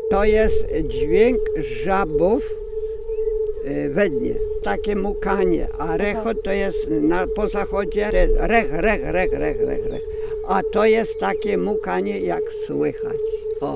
To jest dźwięk żabów we dnie. Takie mukanie, a rechot to jest po zachodzie rech, rech, rech, rech, rech, rech. A to jest takie mukanie, jak słychać. O.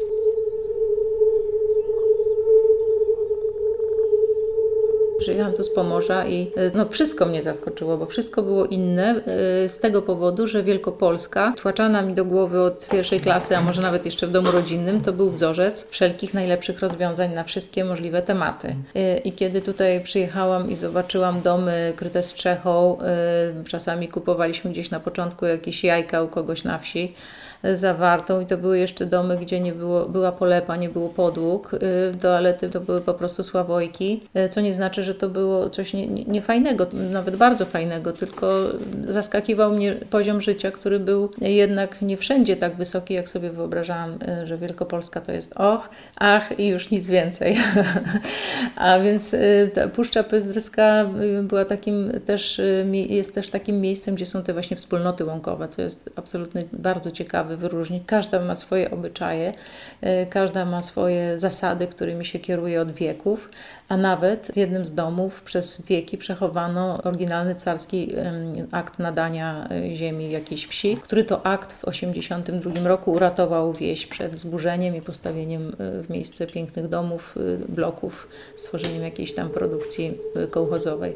Przyjechałam tu z Pomorza i wszystko mnie zaskoczyło, bo wszystko było inne z tego powodu, że Wielkopolska, wtłaczana mi do głowy od pierwszej klasy, a może nawet jeszcze w domu rodzinnym, to był wzorzec wszelkich najlepszych rozwiązań na wszystkie możliwe tematy. I kiedy tutaj przyjechałam i zobaczyła domy kryte strzechą, czasami kupowaliśmy gdzieś na początku jakieś jajka u kogoś na wsi, zawartą i to były jeszcze domy, gdzie nie było, była polepa, nie było podłóg, toalety to były po prostu sławojki, co nie znaczy, że to było coś niefajnego, nawet bardzo fajnego, tylko zaskakiwał mnie poziom życia, który był jednak nie wszędzie tak wysoki, jak sobie wyobrażałam, że Wielkopolska to jest ach i już nic więcej. A więc ta Puszcza Pyzdryska była jest też takim miejscem, gdzie są te właśnie wspólnoty łąkowe, co jest absolutnie bardzo ciekawe wyróżnik. Każda ma swoje obyczaje, każda ma swoje zasady, którymi się kieruje od wieków, a nawet w jednym z domów przez wieki przechowano oryginalny carski akt nadania ziemi jakiejś wsi, który to akt w 1982 roku uratował wieś przed zburzeniem i postawieniem w miejsce pięknych domów, bloków, stworzeniem jakiejś tam produkcji kołchozowej.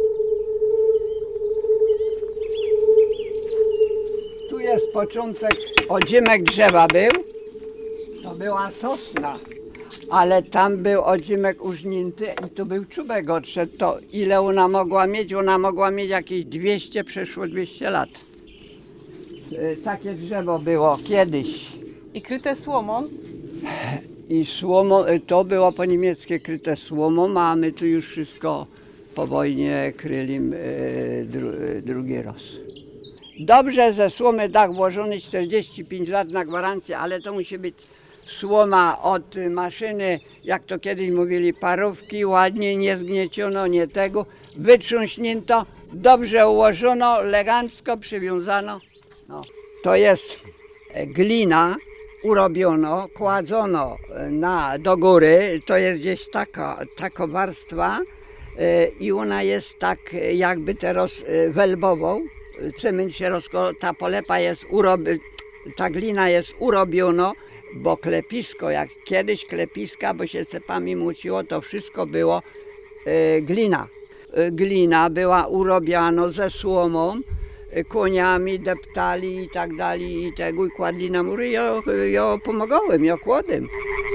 Tu jest początek, odzimek drzewa był, to była sosna, ale tam był odzimek użnięty i tu był czubek odszedł. To ile ona mogła mieć? Ona mogła mieć jakieś 200, przeszło 200 lat. Takie drzewo było kiedyś. I kryte słomą? I słomą, to było po niemieckie kryte słomą, a my tu już wszystko po wojnie kryli drugi raz. Dobrze, że słomy dach włożony 45 lat na gwarancję, ale to musi być słoma od maszyny, jak to kiedyś mówili, parówki, ładnie, nie zgnieciono, nie tego, wytrząśnięto, dobrze ułożono, elegancko przywiązano. No. To jest glina, urobiono, kładzono do góry, to jest gdzieś taka warstwa i ona jest tak jakby teraz welbową. Cement się ta polepa jest ta glina jest urobiona, bo klepisko, jak kiedyś klepiska, bo się cepami muciło, to wszystko było glina. Glina była urobiana ze słomą, koniami deptali i tak dalej i tego i kładli na mury, ja pomagałem, ja kładłem.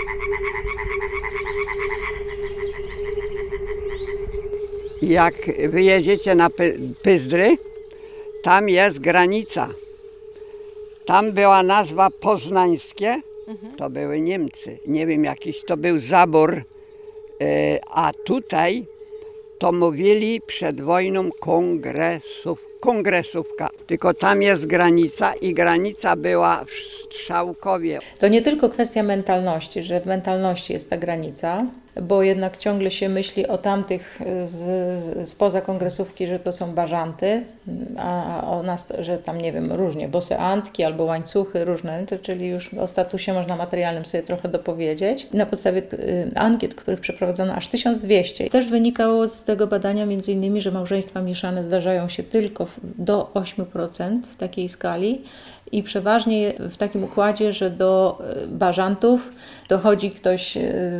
Jak wyjedziecie na Pyzdry, tam jest granica. Tam była nazwa Poznańskie, to były Niemcy. Nie wiem, jakiś to był zabór, a tutaj to mówili przed wojną kongresówka. Tylko tam jest granica i granica była w Strzałkowie. To nie tylko kwestia mentalności, że w mentalności jest ta granica, bo jednak ciągle się myśli o tamtych spoza kongresówki, że to są bażanty, a o nas, że tam nie wiem, różnie, bose antki albo łańcuchy różne, czyli już o statusie można materialnym sobie trochę dopowiedzieć. Na podstawie ankiet, których przeprowadzono aż 1200. Też wynikało z tego badania między innymi, że małżeństwa mieszane zdarzają się tylko do 8% w takiej skali i przeważnie w takim układzie, że do bażantów dochodzi ktoś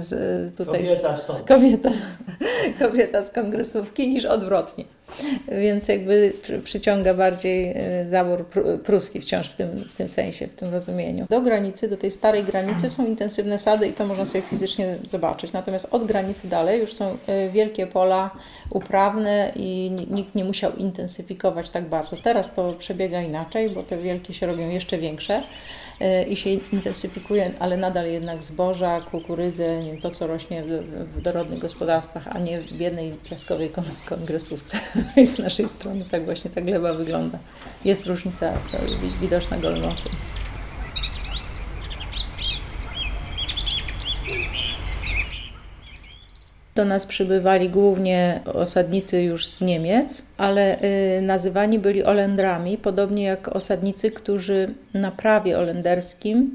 kobieta z kongresówki niż odwrotnie. Więc jakby przyciąga bardziej zabór pruski wciąż w tym sensie, w tym rozumieniu. Do granicy, do tej starej granicy są intensywne sady i to można sobie fizycznie zobaczyć. Natomiast od granicy dalej już są wielkie pola uprawne i nikt nie musiał intensyfikować tak bardzo. Teraz to przebiega inaczej, bo te wielkie się robią jeszcze większe i się intensyfikuje, ale nadal jednak zboża, kukurydzę, nie wiem, to co rośnie w dorodnych gospodarstwach, a nie w jednej piaskowej kongresówce. I z naszej strony tak właśnie ta gleba wygląda. Jest różnica widoczna gołym okiem. Do nas przybywali głównie osadnicy już z Niemiec, ale nazywani byli Olendrami, podobnie jak osadnicy, którzy na prawie olenderskim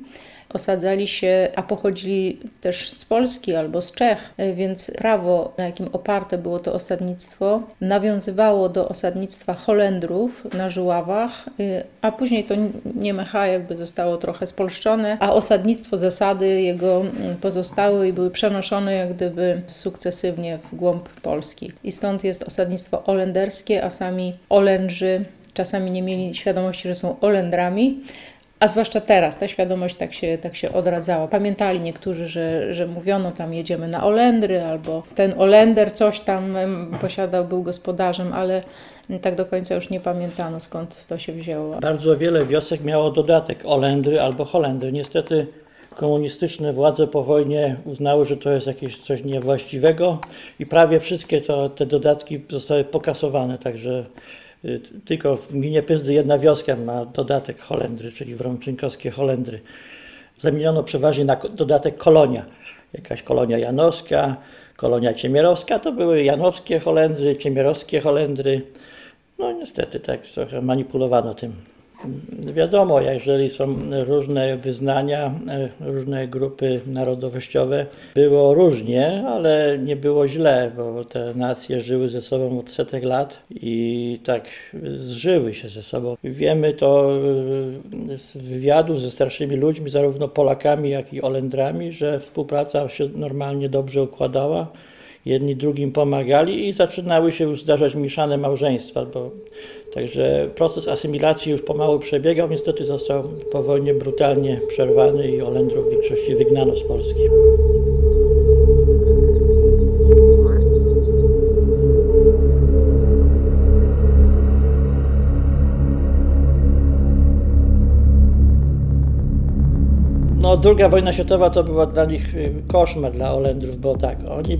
osadzali się, a pochodzili też z Polski albo z Czech, więc prawo, na jakim oparte było to osadnictwo, nawiązywało do osadnictwa Holendrów na Żuławach, a później to Niemecha jakby zostało trochę spolszczone, a osadnictwo, zasady jego pozostały i były przenoszone jak gdyby sukcesywnie w głąb Polski. I stąd jest osadnictwo olenderskie, a sami Olendrzy czasami nie mieli świadomości, że są Olendrami, a zwłaszcza teraz ta świadomość tak się odradzała. Pamiętali niektórzy, że mówiono tam jedziemy na Olendry, albo ten Olender coś tam posiadał, był gospodarzem, ale tak do końca już nie pamiętano, skąd to się wzięło. Bardzo wiele wiosek miało dodatek Olendry albo Holendry. Niestety komunistyczne władze po wojnie uznały, że to jest jakieś coś niewłaściwego i prawie wszystkie te dodatki zostały pokasowane, także tylko w gminie Pyzdry jedna wioska ma dodatek Holendry, czyli wrączynkowskie Holendry. Zamieniono przeważnie na dodatek kolonia. Jakaś kolonia janowska, kolonia ciemierowska, to były janowskie Holendry, ciemierowskie Holendry. No niestety tak trochę manipulowano tym. Wiadomo, jeżeli są różne wyznania, różne grupy narodowościowe, było różnie, ale nie było źle, bo te nacje żyły ze sobą od setek lat i tak zżyły się ze sobą. Wiemy to z wywiadu ze starszymi ludźmi, zarówno Polakami, jak i Olendrami, że współpraca się normalnie dobrze układała. Jedni drugim pomagali i zaczynały się już zdarzać mieszane małżeństwa, także proces asymilacji już pomału przebiegał, niestety został po wojnie brutalnie przerwany i Olendrów w większości wygnano z Polski. No, II wojna światowa to była dla nich koszmar, dla Olendrów, bo tak, oni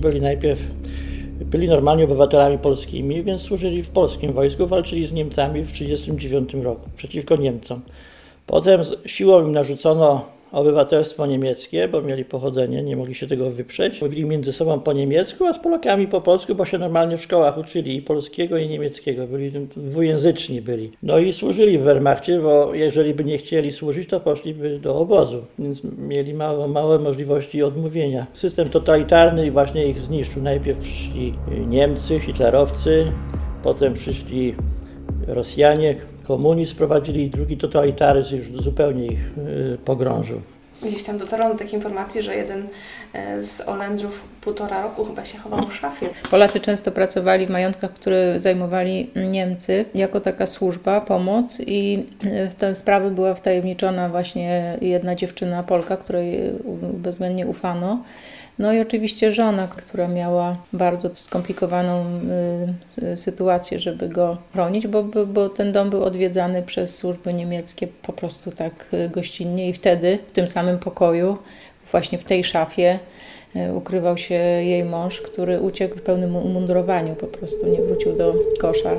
byli normalnie obywatelami polskimi, więc służyli w polskim wojsku, walczyli z Niemcami w 1939 roku przeciwko Niemcom. Potem siłą im narzucono obywatelstwo niemieckie, bo mieli pochodzenie, nie mogli się tego wyprzeć. Mówili między sobą po niemiecku, a z Polakami po polsku, bo się normalnie w szkołach uczyli i polskiego, i niemieckiego. Byli dwujęzyczni byli. No i służyli w Wehrmachcie, bo jeżeli by nie chcieli służyć, to poszliby do obozu, więc mieli małe możliwości odmówienia. System totalitarny właśnie ich zniszczył. Najpierw przyszli Niemcy, hitlerowcy, potem przyszli Rosjanie, komunizm wprowadzili i drugi totalitaryzm już zupełnie ich pogrążył. Gdzieś tam dotarłam do takiej informacji, że jeden z Olendrów 1,5 roku chyba się chował w szafie. Polacy często pracowali w majątkach, które zajmowali Niemcy, jako taka służba, pomoc i w tę sprawę była wtajemniczona właśnie jedna dziewczyna Polka, której bezwzględnie ufano. No i oczywiście żona, która miała bardzo skomplikowaną sytuację, żeby go chronić, bo ten dom był odwiedzany przez służby niemieckie po prostu tak gościnnie i wtedy w tym samym pokoju, właśnie w tej szafie ukrywał się jej mąż, który uciekł w pełnym umundurowaniu, po prostu nie wrócił do koszar.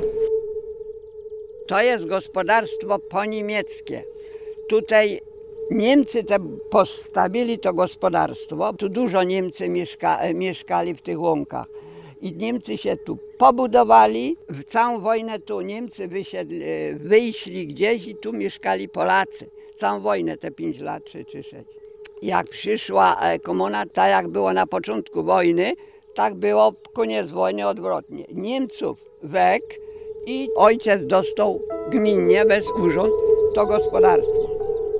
To jest gospodarstwo poniemieckie. Tutaj Niemcy te postawili to gospodarstwo. Tu dużo Niemcy mieszkali w tych łąkach. I Niemcy się tu pobudowali. W całą wojnę tu Niemcy wyszli gdzieś i tu mieszkali Polacy. Całą wojnę, te 5 lat, 3 czy 6. Jak przyszła komuna, tak jak było na początku wojny, tak było koniec wojny odwrotnie. Niemców wek i ojciec dostał gminnie, bez urząd, to gospodarstwo.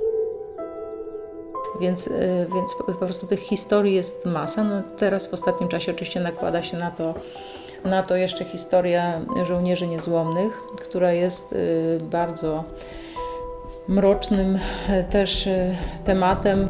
Więc po prostu tych historii jest masa. No teraz w ostatnim czasie oczywiście nakłada się na to jeszcze historia żołnierzy niezłomnych, która jest bardzo mrocznym też tematem.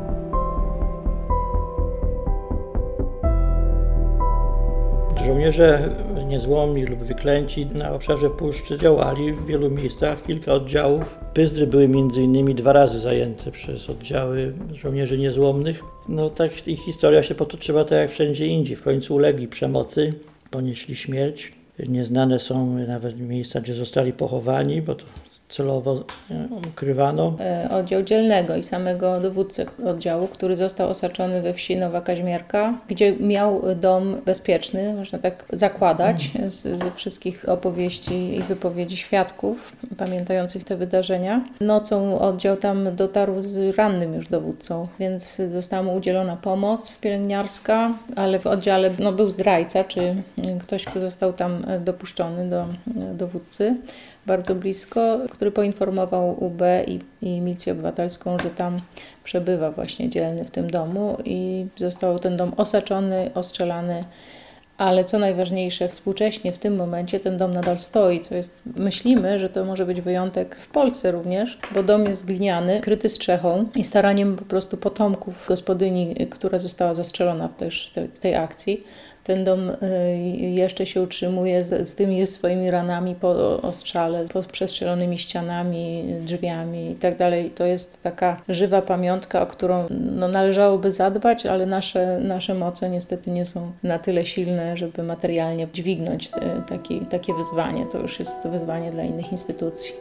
Żołnierze niezłomni lub wyklęci na obszarze puszczy działali w wielu miejscach, kilka oddziałów. Pyzdry były m.in. 2 razy zajęte przez oddziały żołnierzy niezłomnych. No tak ich historia się potoczyła tak jak wszędzie indziej. W końcu ulegli przemocy, ponieśli śmierć. Nieznane są nawet miejsca, gdzie zostali pochowani, bo to celowo ukrywano. Oddziału dzielnego i samego dowódcę oddziału, który został osaczony we wsi Nowa Kaźmierka, gdzie miał dom bezpieczny, można tak zakładać, ze wszystkich opowieści i wypowiedzi świadków pamiętających te wydarzenia. Nocą oddział tam dotarł z rannym już dowódcą, więc została mu udzielona pomoc pielęgniarska, ale w oddziale był zdrajca, czy ktoś, kto został tam dopuszczony do dowódcy bardzo blisko, który poinformował UB i Milicję Obywatelską, że tam przebywa właśnie dzielny w tym domu i został ten dom osaczony, ostrzelany, ale co najważniejsze, współcześnie w tym momencie ten dom nadal stoi, co jest, myślimy, że to może być wyjątek w Polsce również, bo dom jest gliniany, kryty strzechą i staraniem po prostu potomków gospodyni, która została zastrzelona w tej akcji. Ten dom jeszcze się utrzymuje z tymi swoimi ranami po ostrzale, po przestrzelonymi ścianami, drzwiami i tak dalej. To jest taka żywa pamiątka, o którą należałoby zadbać, ale nasze moce niestety nie są na tyle silne, żeby materialnie dźwignąć takie wyzwanie. To już jest wyzwanie dla innych instytucji.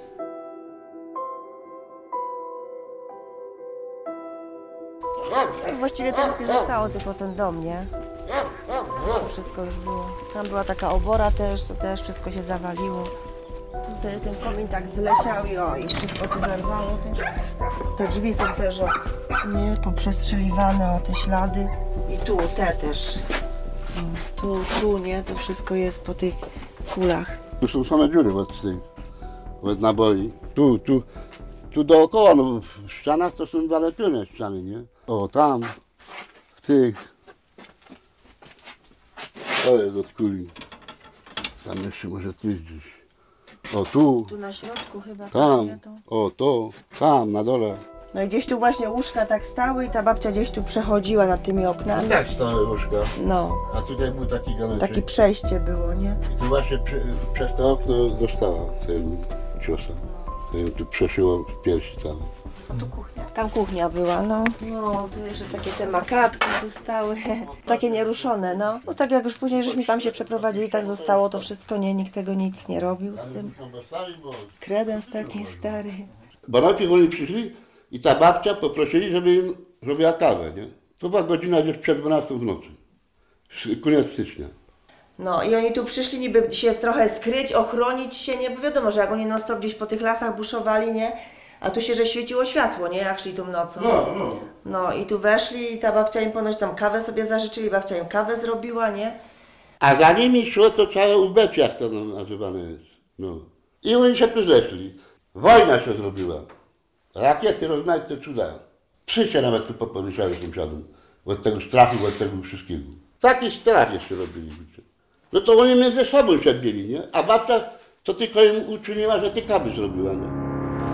Właściwie teraz nie zostało tylko ten dom, nie? To wszystko już było. Tam była taka obora też, to też wszystko się zawaliło. Tutaj ten komin tak zleciał i wszystko tu zerwało. Te drzwi są też nie poprzestrzeliwane, te ślady. I tu te też. Tu nie, to wszystko jest po tych kulach. Tu są same dziury od naboi. Tu dookoła, no w ścianach to są zalepione ściany, nie? O, tam, w tych. To jest od kuli. Tam jeszcze może tu gdzieś. O, tu. Tu na środku chyba. Tam. Nie, to. O, to. Tam, na dole. No i gdzieś tu właśnie łóżka tak stały i ta babcia gdzieś tu przechodziła nad tymi oknami. Tak stałe łóżka. No, A tutaj był taki ganeczek. takie przejście było, nie? I tu właśnie przez to okno dostała tego ciosa. To ją tu przeszyło w piersi całe. Tam kuchnia była, no. No, tu jeszcze takie te makatki zostały, takie nieruszone, no. No tak jak już później żeśmy tam się przeprowadzili, tak zostało to wszystko, nie, nikt tego nic nie robił z tym. Kredens taki stary. Bo najpierw oni przyszli i ta babcia poprosili, żeby im zrobiła kawę, nie? To była godzina gdzieś przed 12 w nocy. Koniec stycznia. No i oni tu przyszli niby się trochę skryć, ochronić się, nie? Bo wiadomo, że jak oni non stop gdzieś po tych lasach buszowali, nie? A tu się, że świeciło światło, nie? Jak szli tą nocą. No i tu weszli i ta babcia im ponoć tam kawę sobie zażyczyli, babcia im kawę zrobiła, nie? A za nimi szło to całe ubecie, jak to nazywane jest. No. I oni się tu zeszli. Wojna się zrobiła. Rakiety, rozmaite cuda. Psy się nawet tu powieszały sąsiadom. Od tego strachu, od tego wszystkiego. Taki strach jeszcze robili. No to oni między sobą się bili, nie? A babcia to tylko im uczyniła, że te kawy zrobiła, nie?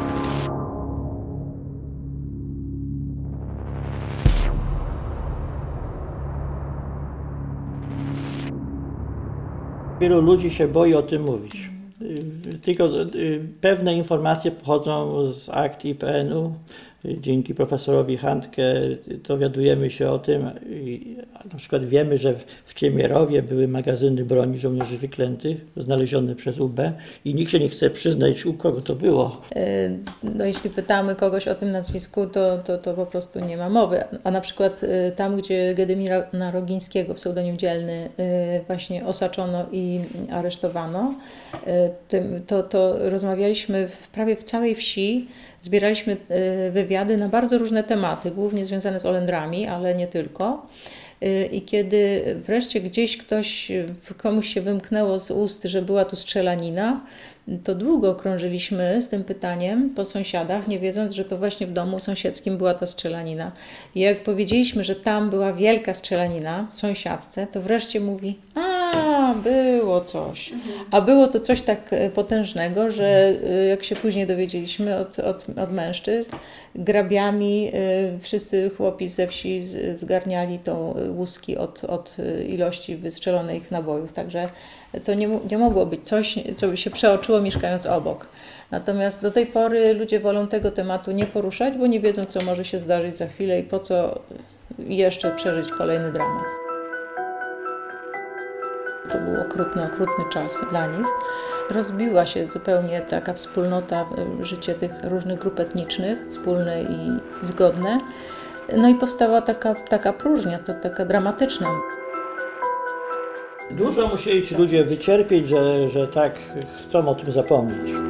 Wielu ludzi się boi o tym mówić. Tylko pewne informacje pochodzą z akt IPN-u. Dzięki profesorowi Handke dowiadujemy się o tym. Na przykład wiemy, że w Ciemierowie były magazyny broni żołnierzy wyklętych znalezione przez UB i nikt się nie chce przyznać, u kogo to było. No, jeśli pytamy kogoś o tym nazwisku, to po prostu nie ma mowy. A na przykład tam, gdzie Gedymina Rogińskiego, pseudonim Dzielny, właśnie osaczono i aresztowano, to rozmawialiśmy prawie w całej wsi, zbieraliśmy wywiady na bardzo różne tematy, głównie związane z Olendrami, ale nie tylko. I kiedy wreszcie gdzieś komuś się wymknęło z ust, że była tu strzelanina, to długo krążyliśmy z tym pytaniem po sąsiadach, nie wiedząc, że to właśnie w domu sąsiedzkim była ta strzelanina. I jak powiedzieliśmy, że tam była wielka strzelanina sąsiadce, to wreszcie mówi: a, było coś. A było to coś tak potężnego, że jak się później dowiedzieliśmy od mężczyzn, grabiami wszyscy chłopi ze wsi zgarniali tą łuski od ilości wystrzelonych nabojów. Także to nie mogło być coś, co by się przeoczyło mieszkając obok. Natomiast do tej pory ludzie wolą tego tematu nie poruszać, bo nie wiedzą, co może się zdarzyć za chwilę i po co jeszcze przeżyć kolejny dramat. To był okrutny czas dla nich. Rozbiła się zupełnie taka wspólnota, życie tych różnych grup etnicznych, wspólne i zgodne. No i powstała taka próżnia, to taka dramatyczna. Dużo musieli ci ludzie wycierpieć, że tak chcą o tym zapomnieć.